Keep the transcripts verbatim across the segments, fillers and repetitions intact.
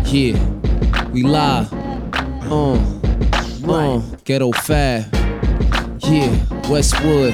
Yeah, we live. Uh, uh, Ghetto Fab. Yeah, Westwood.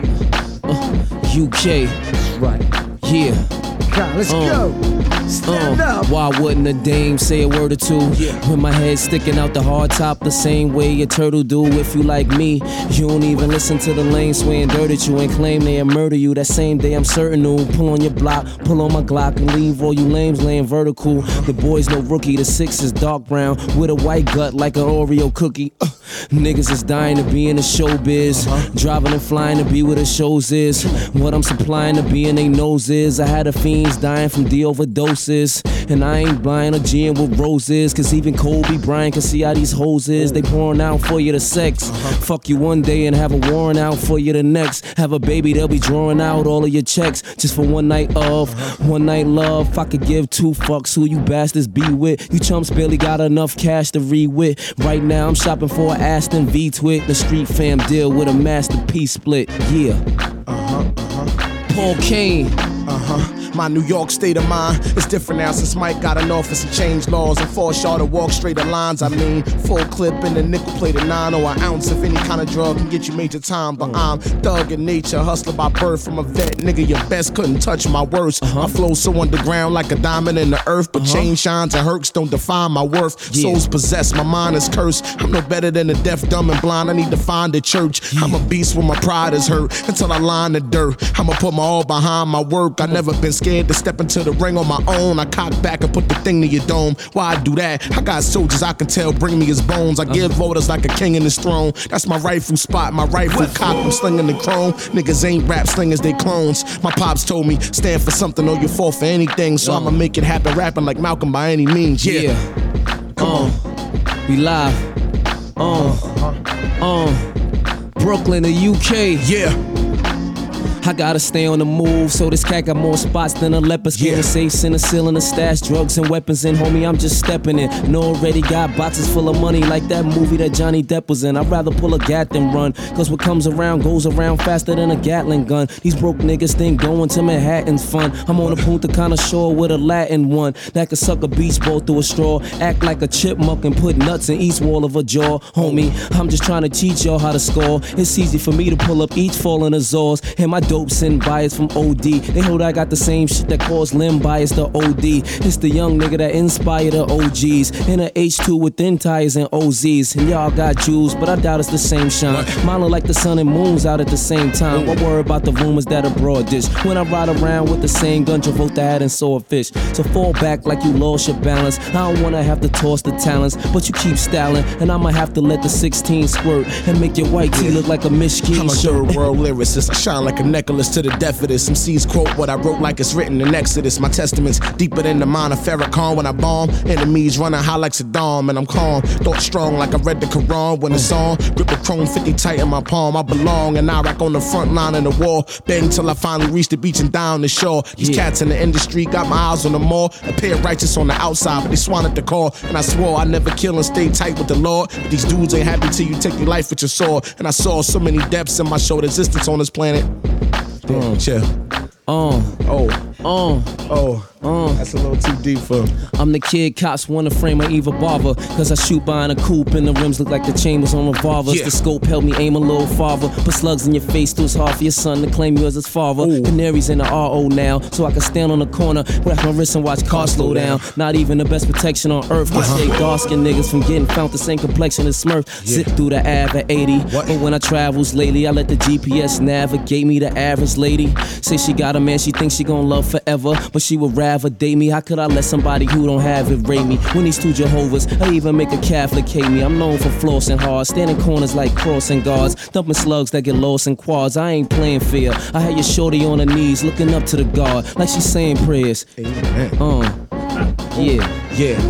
Uh, U K. Right. Yeah. God, let's Uh, go. Stand Uh, up. why wouldn't a dame say a word or two? Yeah. With my head sticking out the hard top the same way a turtle do. If you like me, you don't even listen to the lane swaying dirt at you and claim they'll murder you. That same day I'm certain to pull on your block, pull on my Glock and leave all you lames laying vertical. The boy's no rookie, the six is dark brown with a white gut like an Oreo cookie. Uh, niggas is dying to be in the showbiz, uh-huh. Driving and flying to be where the shows is. What I'm supplying to be in they noses. I had a fiends dying from D overdoses. And I ain't blind or G'ing with roses. Cause even Kobe Bryant can see how these hoes is. They pouring out for you the sex. Uh-huh. Fuck you one day and have a warrant out for you the next. Have a baby, they'll be drawing out all of your checks. Just for one night of, uh-huh. One night love. If I could give two fucks who you bastards be with. You chumps barely got enough cash to re-wit. Right now I'm shopping for an Aston V-Twit. The street fam deal with a masterpiece split. Yeah. Uh-huh, uh-huh. Paul Kane. Uh-huh. My New York state of mind is different now since Mike got in office and changed laws and forced y'all to walk straighter lines. I mean, full clip in the nickel-plated nine or an ounce of any kind of drug can get you major time. But I'm thug in nature, hustler by birth from a vet. Nigga, your best couldn't touch my worst. Uh-huh. My flow so underground like a diamond in the earth, but uh-huh. Change shines and herks don't define my worth. Yeah. Soul's possessed, my mind is cursed. I'm no better than the deaf, dumb, and blind. I need to find a church. Yeah. I'm a beast when my pride is hurt until I lie in the dirt. I'ma put my all behind my work. I never been scared to step into the ring on my own. I cock back and put the thing to your dome. Why I do that? I got soldiers I can tell bring me his bones. I give voters like a king in his throne. That's my rightful spot, my rightful cock. I'm slinging the chrome. Niggas ain't rap slingers, they clones. My pops told me, stand for something or you fall for anything. So I'ma make it happen rapping like Malcolm by any means. Yeah. Yeah. Come uh, on. We live. Uh, uh, uh, Brooklyn, the U K. Yeah. I gotta stay on the move, so this cat got more spots than a leopard skin. Yeah. Safes in the ceiling, the stash, drugs and weapons in. Homie, I'm just stepping in. No, already got boxes full of money like that movie that Johnny Depp was in. I'd rather pull a gat than run, cause what comes around goes around faster than a Gatling gun. These broke niggas think going to Manhattan's fun. I'm on a Punta Cana shore with a Latin one that could suck a beach ball through a straw, act like a chipmunk and put nuts in each wall of a jaw. Homie, I'm just trying to teach y'all how to score. It's easy for me to pull up each fall in the Zors, and my dope send bias from O D. They hold I got the same shit that caused limb bias to O D. It's the young nigga that inspired the O Gs. In a H two with thin tires and O Zs. And y'all got jewels, but I doubt it's the same shine. Mine look like the sun and moon's out at the same time. What worry about the rumors that abroad dish? When I ride around with the same gun Travolta had and swordfish. So fall back like you lost your balance. I don't wanna have to toss the talents, but you keep styling, and I'ma have to let the sixteen squirt and make your white tee look like a Michigan I'm a shirt. third world lyricist. I shine like a necklace to the death of this. Some C's quote what I wrote like it's written in Exodus. My testament's deeper than the mind of Farrakhan. When I bomb, enemies running high like Saddam, and I'm calm, thought strong like I read the Quran. When it's on, grip a chrome fifty tight in my palm. I belong, and I rock on the front line in the war. Bang till I finally reach the beach and down the shore. These yeah. cats in the industry got my eyes on them all. Appear righteous on the outside, but they swan at the call. And I swore I never kill and stay tight with the Lord. But these dudes ain't happy till you take your life with your sword. And I saw so many depths in my showed existence on this planet. Damn, uh, chill. Uh, Oh, uh, oh. Uh, That's a little too deep for him. I'm the kid cops wanna frame a Eva Barber, cause I shoot behind a coupe and the rims look like the chambers on revolvers. Yeah. The scope helped me aim a little farther. Put slugs in your face, too, it's hard for your son to claim you as his father. Ooh. Canaries in the R O now, so I can stand on the corner, wrap my wrist and watch cars slow down. Not even the best protection on earth can save dark-skinned niggas from getting found the same complexion as Smurf. Yeah. Sit through the Ave at eighty, What? but when I travels lately, I let the G P S navigate me. The average lady say she got a man she thinks she gon' love forever, but she would rather date me. How could I let somebody who don't have it rate me? When these two Jehovah's, I even make a Catholic hate me. I'm known for flossing hard, standing corners like crossing guards, dumping slugs that get lost in quads. I ain't playing fair. I had your shorty on her knees, looking up to the God, like she's saying prayers. Amen. Um, yeah. Yeah.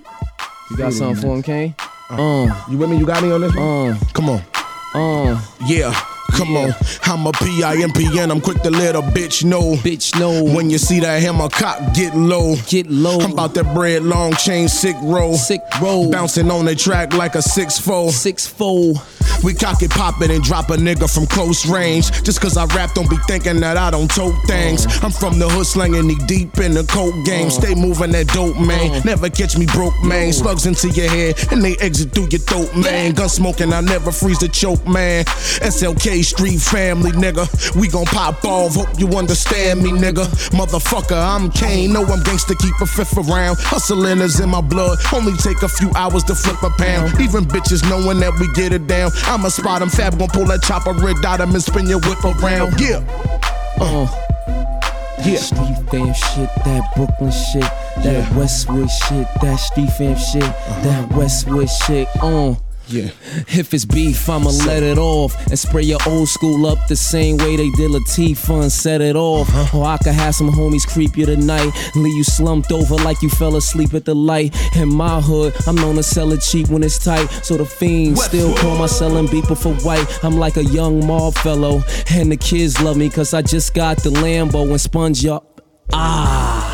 You got something for him, Kane? Uh, you with me? You got me on this one? Uh, Come on. uh, Yeah. Come on, I'm a P I M P N, I'm quick to let a bitch know. Bitch know. When you see that hammer cock, get low. Get low. I'm about that bread, long chain, sick roll. Sick roll. Bouncing on the track like a six four. Six four. We cock it, pop it, and drop a nigga from close range. Just cause I rap, don't be thinking that I don't tote things. Uh, I'm from the hood, slanging knee deep in the coke game. Uh, Stay moving that dope, man. Uh, Never catch me broke, man. Slugs into your head, and they exit through your throat, man. Gun smoking, I never freeze the choke, man. S L K Street Family, nigga. We gon' pop off, hope you understand me, nigga. Motherfucker, I'm Kane, know I'm gangsta, keep a fifth around. Hustling is in my blood, only take a few hours to flip a pound. Even bitches knowing that we get it down. I'ma spot him, Fab gon' pull that chopper, red dot him and spin your whip around. Yeah. Uh. Yeah. Street fam shit, that Brooklyn shit, that yeah. Westwood shit, that street fam shit, uh-huh. that Westwood shit. Uh. Yeah. If it's beef, I'ma so. let it off and spray your old school up the same way they did Latifah and set it off. Uh-huh. Or I could have some homies creep you tonight, leave you slumped over like you fell asleep at the light. In my hood, I'm known to sell it cheap when it's tight, so the fiends still call my selling beeper for white. I'm like a young mob fellow, and the kids love me cause I just got the Lambo and sponge up. Ah.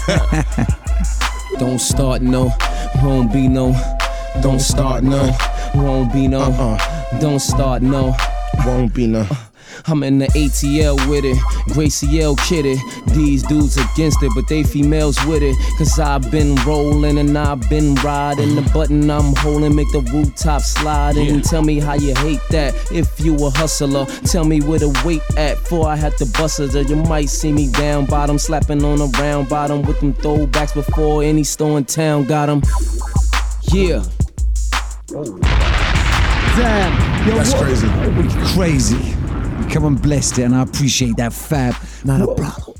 Don't start no, won't be no. Don't start no, won't be no. Uh-uh. Don't start no, won't be no. I'm in the A T L with it, Gracie L kitty. These dudes against it, but they females with it. Cause I've been rolling and I've been riding. The button I'm holding make the rooftop slide. And yeah. tell me how you hate that. If you a hustler, tell me where the weight at. Before I had to bust it, or you might see me down bottom, slapping on a round bottom with them throwbacks before any store in town got them. Yeah. Oh. Damn, yo, that's what? crazy. Crazy. You come and blessed it, and I appreciate that, Fab. Not a problem.